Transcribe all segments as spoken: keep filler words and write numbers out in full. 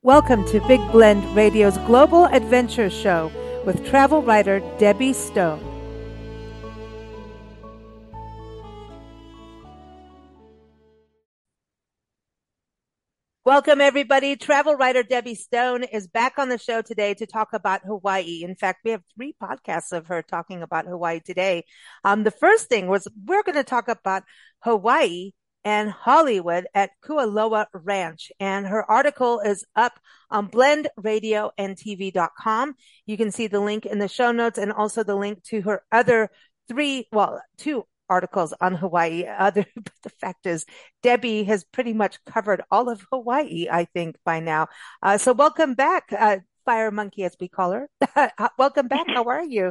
Welcome to Big Blend Radio's Global Adventure Show with travel writer Debbie Stone. Welcome, everybody. Travel writer Debbie Stone is back on the show today to talk about Hawaii. In fact, we have three podcasts of her talking about Hawaii today. Um, the first thing was we're going to talk about Hawaii and Hollywood at Kualoa Ranch. And her article is up on blend radio and t v dot com. You can see the link in the show notes and also the link to her other three, well, two articles on Hawaii. Other, but the fact is, Debbie has pretty much covered all of Hawaii, I think, by now. Uh, so welcome back, uh, Fire Monkey, as we call her. Welcome back. How are you?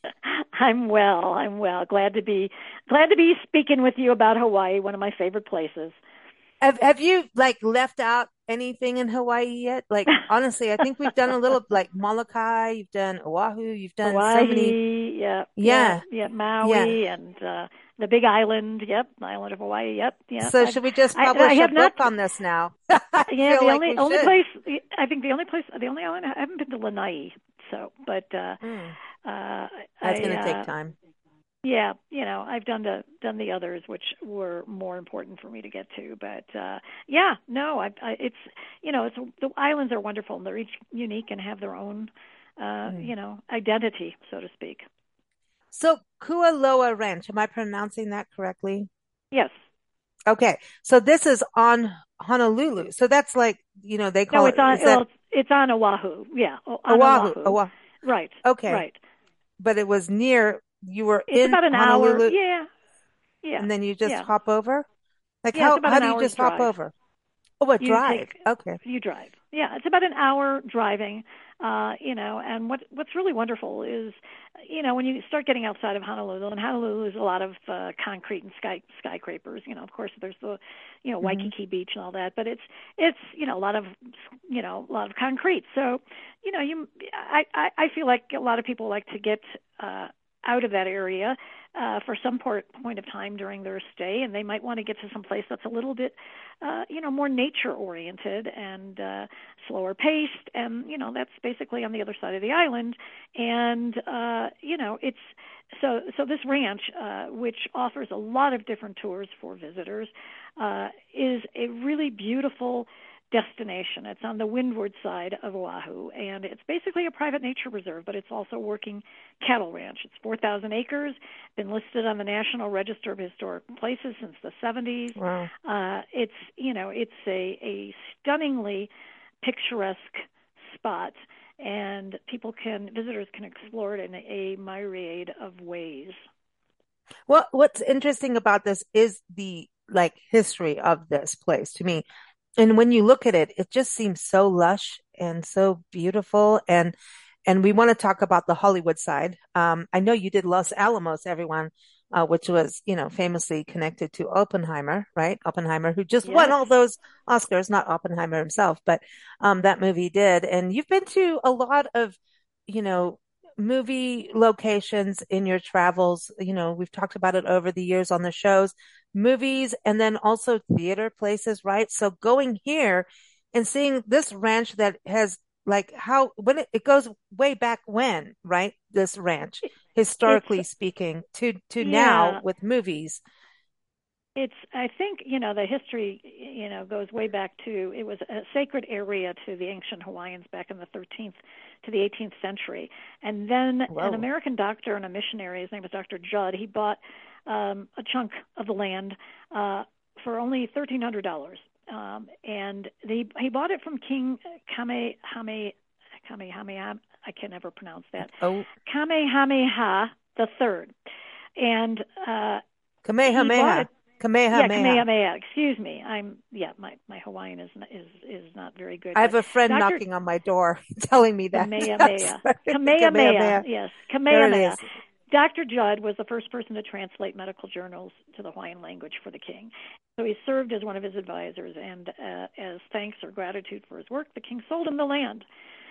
I'm well. I'm well. Glad to be glad to be speaking with you about Hawaii, one of my favorite places. Have Have you like left out anything in Hawaii yet? Like honestly, I think we've done a little like Molokai. You've done Oahu. You've done Hawaii, so many. Yeah, yeah, yeah, yeah Maui, yeah. and uh, the Big Island. Yep, the island of Hawaii. Yep, yeah. So I've, should we just publish I, I a book not, on this now? I yeah, the like only we only should. place I think the only place the only island I haven't been to Lanai. So, but uh, mm. uh, that's going to uh, take time. Yeah, you know, I've done the done the others, which were more important for me to get to. But uh, yeah, no, I, I, it's you know, it's the islands are wonderful and they're each unique and have their own, uh, mm. you know, identity, so to speak. So Kualoa Ranch, am I pronouncing that correctly? Yes. Okay, so this is on Honolulu. So that's like you know they call no, it's it. on. That... Well, it's, it's on Oahu. Yeah, on Oahu. Oahu. Oahu. Right. Okay. Right. But it was near. You were it's in about an Honolulu. hour. Yeah. Yeah. And then you just yeah. hop over? Like yeah, how, it's about how an do you hour's just drive. hop over? Oh, a you drive. Take, okay. You drive. Yeah, it's about an hour driving, uh, you know, and what what's really wonderful is, you know, when you start getting outside of Honolulu, and Honolulu is a lot of uh, concrete and sky skyscrapers, you know, of course there's the, you know, Mm-hmm. Waikiki Beach and all that, but it's, it's, you know, a lot of, you know, a lot of concrete. So, you know, you, I, I, I feel like a lot of people like to get, uh, out of that area uh, for some part, point of time during their stay, and they might want to get to some place that's a little bit, uh, you know, more nature-oriented and uh, slower paced, and, you know, that's basically on the other side of the island. And, uh, you know, it's so so this ranch, uh, which offers a lot of different tours for visitors, uh, is a really beautiful destination. It's on the windward side of Oahu, and it's basically a private nature reserve, but it's also a working cattle ranch. It's four thousand acres, been listed on the National Register of Historic Places since the seventies. Wow. Uh, it's, you know, it's a, a stunningly picturesque spot, and people can, visitors can explore it in a myriad of ways. Well, what's interesting about this is the like history of this place to me. And when you look at it, it just seems so lush and so beautiful. And, and we want to talk about the Hollywood side. Um, I know you did Los Alamos, everyone, uh, which was, you know, famously connected to Oppenheimer, right? Oppenheimer, who just yes. won all those Oscars, not Oppenheimer himself, but, um, that movie did. And you've been to a lot of, you know, movie locations in your travels. You know, we've talked about it over the years on the shows, movies, and then also theater places, right? So going here and seeing this ranch that has like how, when it, it goes way back when, right? This ranch, historically it's, speaking, to, to yeah. now with movies. It's, I think, you know, the history, you know, goes way back to, it was a sacred area to the ancient Hawaiians back in the thirteenth to the eighteenth century. And then Whoa. An American doctor and a missionary, his name was Doctor Judd, he bought um, a chunk of the land uh, for only thirteen hundred dollars. Um, and he, he bought it from King Kamehameha, Kamehameha, I can never pronounce that, oh. Kamehameha the third. And uh, Kamehameha. Kamehameha. Yeah, Kamehameha. Excuse me. I'm yeah. My, my Hawaiian is is is not very good. I have a friend Doctor knocking on my door, telling me that. Kamehameha. Kamehameha. Kamehameha. Yes, Kamehameha. Doctor Judd was the first person to translate medical journals to the Hawaiian language for the king. So he served as one of his advisors, and uh, as thanks or gratitude for his work, the king sold him the land.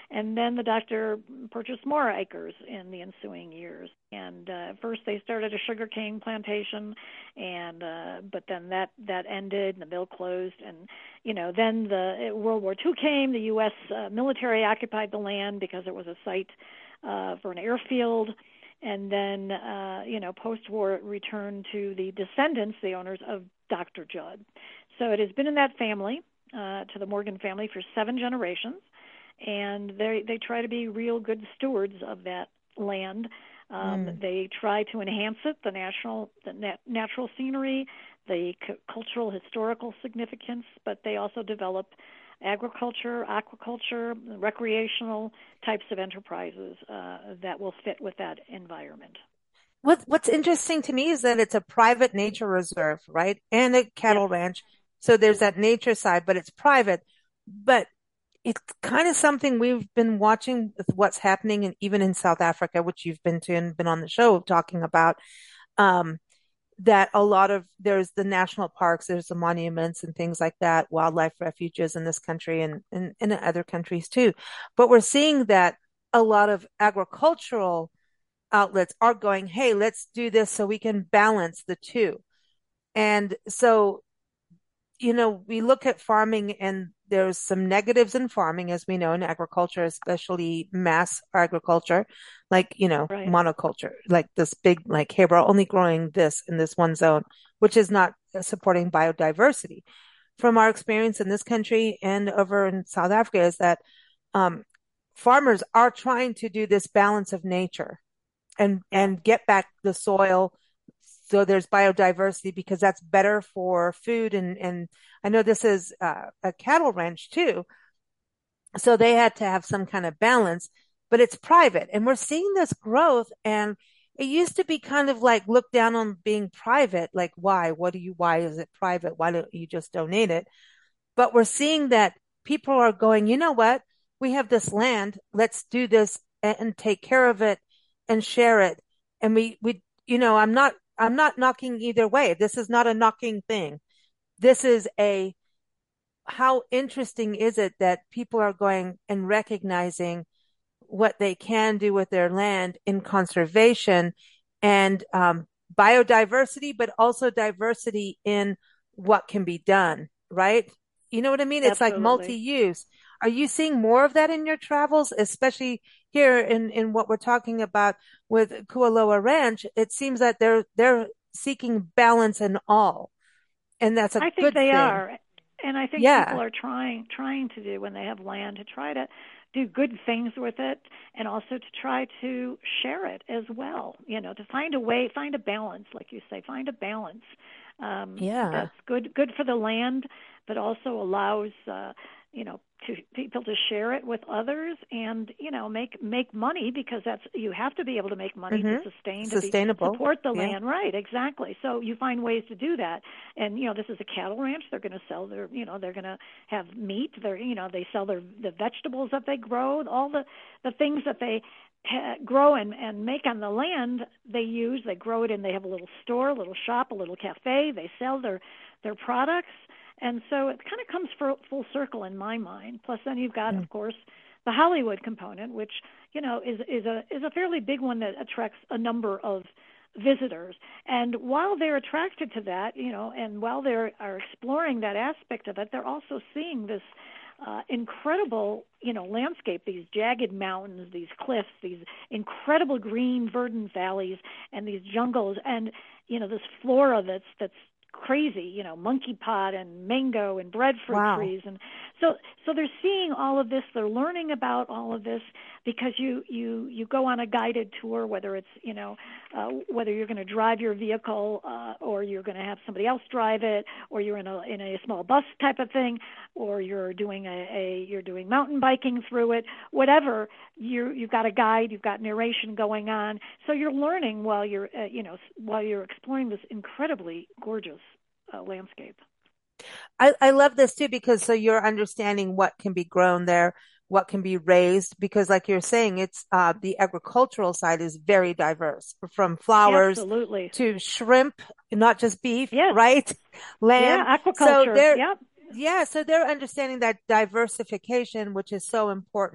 And then the doctor purchased more acres in the ensuing years. And uh, first they started a sugarcane plantation, and uh, but then that that ended, and the mill closed. And you know, then the World War Two came. The U S uh, military occupied the land because it was a site uh, for an airfield. And then, uh, you know, post-war it returned to the descendants, the owners of Doctor Judd. So it has been in that family, uh, to the Morgan family, for seven generations, and they they try to be real good stewards of that land. Um, Mm. They try to enhance it, the national, the nat- natural scenery, the c- cultural, historical significance, but they also develop agriculture, aquaculture, recreational types of enterprises uh, that will fit with that environment. What, what's interesting to me is that it's a private nature reserve, right? And a Yes, cattle ranch. So there's that nature side, but it's private. But it's kind of something we've been watching with what's happening in, even in South Africa, which you've been to and been on the show talking about. Um, that a lot of there's the national parks, there's the monuments and things like that, wildlife refuges in this country and, and, and in other countries too. But we're seeing that a lot of agricultural outlets are going, hey, let's do this so we can balance the two. And so, you know, we look at farming and there's some negatives in farming, as we know, in agriculture, especially mass agriculture, like, you know, right. monoculture, like this big, like, hey, we're only growing this in this one zone, which is not supporting biodiversity. From our experience in this country and over in South Africa is that um, farmers are trying to do this balance of nature and Yeah, and get back the soil so there's biodiversity because that's better for food and and I know this is uh, a cattle ranch too, so they had to have some kind of balance, but it's private and we're seeing this growth. And it used to be kind of like looked down on being private, like why what do you why is it private, why don't you just donate it? But we're seeing that people are going, you know what, we have this land, let's do this and, and take care of it and share it. And we, we, you know, I'm not, I'm not knocking either way. This is not a knocking thing. This is a, how interesting is it that people are going and recognizing what they can do with their land in conservation and um, biodiversity, but also diversity in what can be done, right? You know what I mean? It's like absolutely. multi-use. Are you seeing more of that in your travels, especially here in, in what we're talking about with Kualoa Ranch? It seems that they're they're seeking balance in all, and that's a I think good they thing. are, and I think people Yeah. are trying trying to do when they have land to try to do good things with it, and also to try to share it as well. You know, to find a way, find a balance, like you say, find a balance um, Yeah. that's good good for the land, but also allows uh, you know to people to share it with others, and you know make make money, because that's, you have to be able to make money to Mm-hmm. sustain, to be Sustainable. support the Yeah. land, right? Exactly. So you find ways to do that. And you know, this is a cattle ranch. They're going to sell their, you know, they're going to have meat. They're, you know, they sell their the vegetables that they grow, all the the things that they ha- grow and and make on the land. They use, they grow it, and they have a little store, a little shop, a little cafe. They sell their their products, and so it kind of comes for, full circle in my mind. Plus, then you've got, Mm. of course, the Hollywood component, which you know is is a is a fairly big one that attracts a number of visitors. And while they're attracted to that, you know, and while they are exploring that aspect of it, they're also seeing this uh, incredible, you know, landscape, these jagged mountains, these cliffs, these incredible green verdant valleys, and these jungles, and you know, this flora that's that's crazy, you know, monkey pot and mango and breadfruit Wow. trees. And so so they're seeing all of this, they're learning about all of this, because you you you go on a guided tour, whether it's, you know, uh, whether you're going to drive your vehicle, uh, or you're going to have somebody else drive it, or you're in a in a small bus type of thing, or you're doing a, a you're doing mountain biking through it, whatever. You you've got a guide, you've got narration going on, so you're learning while you're uh, you know while you're exploring this incredibly gorgeous uh, landscape. I, I love this too because so you're understanding what can be grown there, what can be raised, because like you're saying, it's uh the agricultural side is very diverse from flowers Absolutely. to shrimp, not just beef, Yes. right? Lamb. Yeah. So Aquaculture. they're Yep. yeah, so they're understanding that diversification, which is so important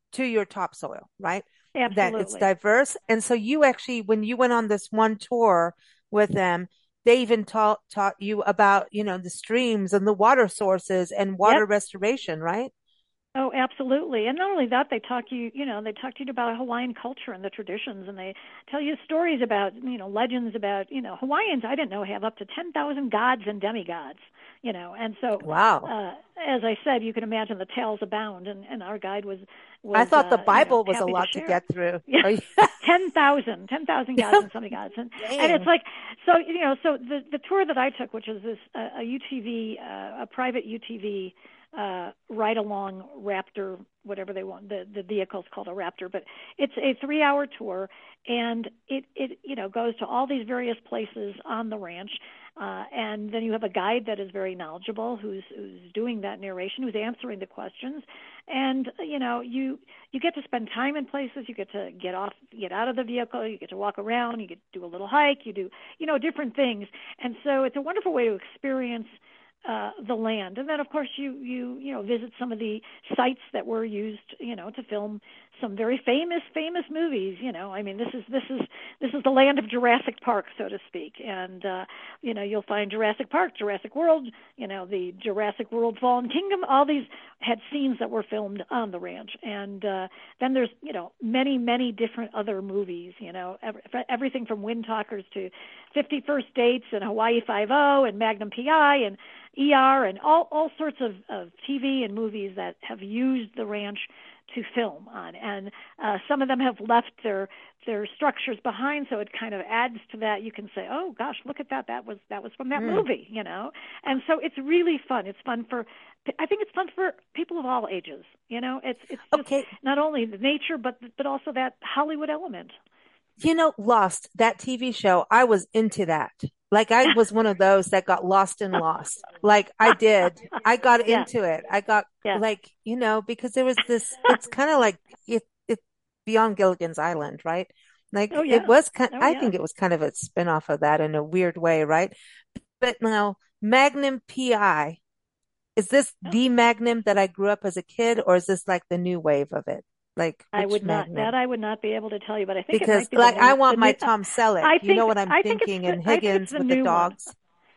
to your topsoil, right? That it's Absolutely. diverse. And so you actually, when you went on this one tour with them, they even taught taught you about, you know, the streams and the water sources and water Yep. restoration, right? Oh, absolutely. And not only that, they talk you, you know, they talk to you about Hawaiian culture and the traditions, and they tell you stories about, you know, legends about, you know, Hawaiians, I didn't know, have up to ten thousand gods and demigods, you know. And so, Wow. uh, as I said, you can imagine the tales abound, and, and our guide was, I was, thought the uh, you know, Bible was a happy to lot to share. get through. Yeah. Are you? ten thousand, ten thousand gods and semigods. And, and it's Dang. like, so, you know, so the, the tour that I took, which is this, uh, a U T V, uh, a private U T V, uh, ride along Raptor, whatever they want. The the vehicle's called a Raptor, but it's a three hour tour, and it it you know goes to all these various places on the ranch, uh, and then you have a guide that is very knowledgeable, who's who's doing that narration, who's answering the questions, and you know you you get to spend time in places, you get to get off, get out of the vehicle, you get to walk around, you get to do a little hike, you do you know different things, and so it's a wonderful way to experience uh, the land. And then, of course, you you you know visit some of the sites that were used, you know, to film some very famous famous movies. You know, I mean, this is this is this is the land of Jurassic Park, so to speak. And uh, you know, you'll find Jurassic Park, Jurassic World, you know, the Jurassic World Fallen Kingdom. All these had scenes that were filmed on the ranch. And uh, then there's you know many many different other movies. You know, every, everything from Wind Talkers to fifty First Dates and Hawaii Five O and Magnum P I and E R and all all sorts of, of T V and movies that have used the ranch to film on, and uh, some of them have left their their structures behind, so it kind of adds to that. You can say, "Oh gosh, look at that! That was that was from that Mm. movie," you know. And so it's really fun. It's fun for, I think it's fun for people of all ages. You know, it's it's just Okay. not only the nature, but but also that Hollywood element. You know, Lost, that T V show, I was into that. Like I was one of those that got lost and lost. Like I did. I got Yeah, into it. I got yeah. like, you know, because there was this, it's kind of like it, it beyond Gilligan's Island, right? Oh Like it yeah. was kind, Oh I yeah. think it was kind of a spin-off of that in a weird way, right? But now Magnum P I, is this Oh, the Magnum that I grew up as a kid, or is this like the new wave of it? Like I which would not that Magnum? I would not be able to tell you, but I think it Because might be the like I new the want my new. Uh, Tom Selleck. I You know think what I'm I think it's thinking? the And I think it's Higgins the with the new one. dogs.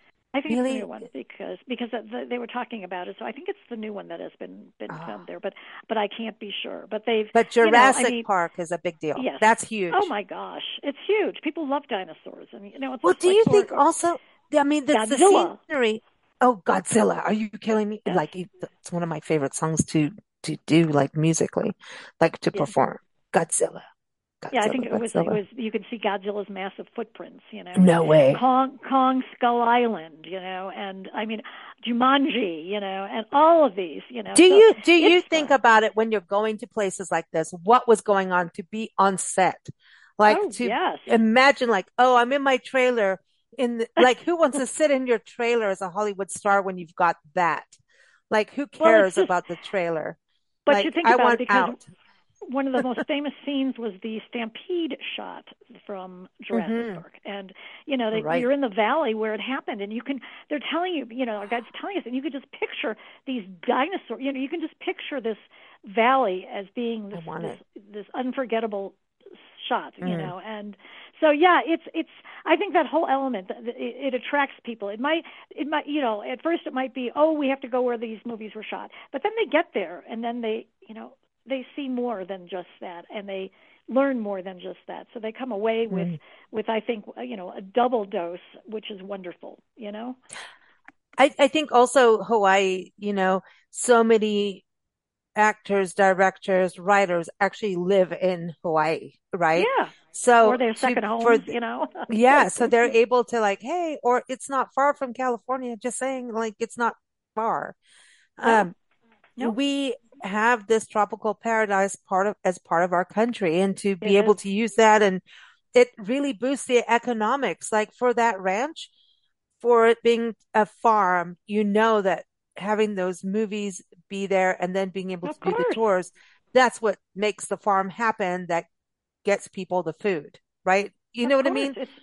I think it's the new Really? one because because the, they were talking about it, so I think it's the new one that has been been Oh. filmed there. But but I can't be sure. But they've But you know I Jurassic mean Park is a big deal. yes. That's Oh huge. my gosh, it's huge. People love dinosaurs, and you know it's Well, just do like you or, think or also, I mean, that's the Godzilla. scenery. Oh, Godzilla. Are you killing me? Yes. Like, it's one of my favorite songs to to do, like musically, like to Yeah. perform. Godzilla, Yeah, I Godzilla, think it was it Godzilla. was you can see Godzilla's massive footprints, you know, and No way. Kong Kong Skull Island, you know, and I mean Jumanji, you know, and all of these, you know. Do So you do it's you think fun. about it when you're going to places like this? What was going on to be on set? Like Oh to yes. imagine like, oh, I'm in my trailer in the, like who wants to sit in your trailer as a Hollywood star when you've got that? Like who Well, it's cares just, about the trailer? but you Like think I about it want because out. one of the most famous scenes was the stampede shot from Jurassic Hmm. Park, and you know they, Right. you're in the valley where it happened, and you can they're telling you, you know, our guide's telling us, and you could just picture these dinosaurs. You know, you can just picture this valley as being I this want this it. this unforgettable shot, you Mm. know, and so yeah, it's it's. I think that whole element it, it attracts people. It might it might you know at first it might be, oh, we have to go where these movies were shot, but then they get there and then they you know they see more than just that, and they learn more than just that. So they come away with Mm. with I think you know a double dose, which is wonderful. You know. I, I think also Hawaii, you know, so many actors, directors, writers actually live in Hawaii, right? Yeah. Or So their to second for homes. You know. yeah, so they're able to like, hey, or it's not far from California, just saying like it's not far. No. Um, No. we have this tropical paradise part of as part of our country, and to It be able is. to use that, and it really boosts the economics. Like for that ranch, for it being a farm, you know that having those movies be there and then being able to Of do the course. tours, that's what makes the farm happen, that gets people the food, right? You Of know what I course. mean? It's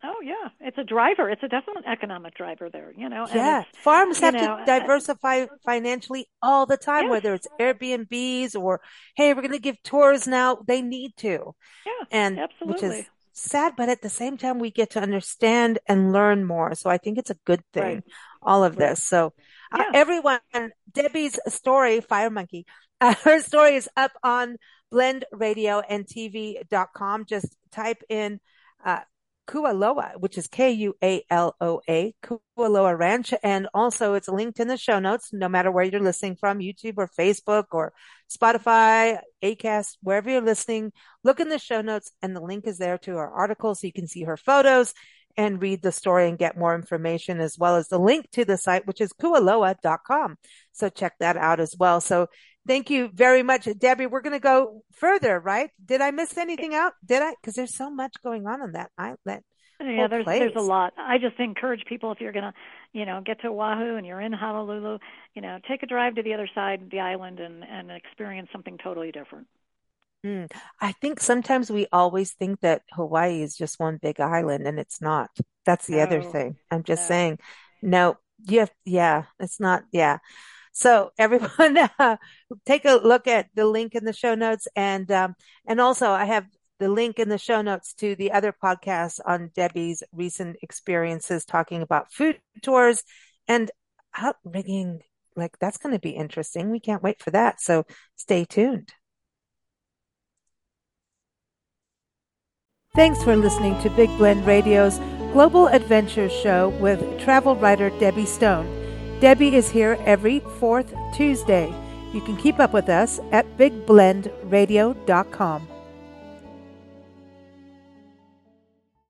Oh yeah, it's a driver. It's a definite economic driver there, you know. And Yeah, it's, farms you have know, to uh, diversify financially all the time, yes, whether it's Airbnbs or, hey, we're going to give tours now. They need to. And yeah, which is absolutely. sad, but at the same time, we get to understand and learn more. So I think it's a good Right, thing, all of right. this. So uh, Yeah. everyone, Debbie's story, Fire Monkey, uh, her story is up on blend radio and T V dot com. Just type in, uh, Kualoa, which is K U A L O A, Kualoa Ranch. And also it's linked in the show notes, no matter where you're listening from, YouTube or Facebook or Spotify, Acast, wherever you're listening. Look in the show notes and the link is there to her article so you can see her photos and read the story and get more information, as well as the link to the site, which is kualoa dot com. So check that out as well. So thank you very much, Debbie. We're going to go further, right? Did I miss anything out? Did I? Because there's so much going on in that island, that Yeah, whole there's there's a place. lot. I just encourage people, if you're gonna, you know, get to Oahu and you're in Honolulu, you know, take a drive to the other side of the island and and experience something totally different. Mm. I think sometimes we always think that Hawaii is just one big island, and it's not. That's the other No, thing. I'm just no. saying, no, you have, yeah, it's not, yeah. So everyone, uh, take a look at the link in the show notes, and um, and also I have the link in the show notes to the other podcasts on Debbie's recent experiences talking about food tours and outrigging. Like that's going to be interesting. We can't wait for that. So stay tuned. Thanks for listening to Big Blend Radio's Global Adventures Show with travel writer Debbie Stone. Debbie is here every fourth Tuesday. You can keep up with us at big blend radio dot com.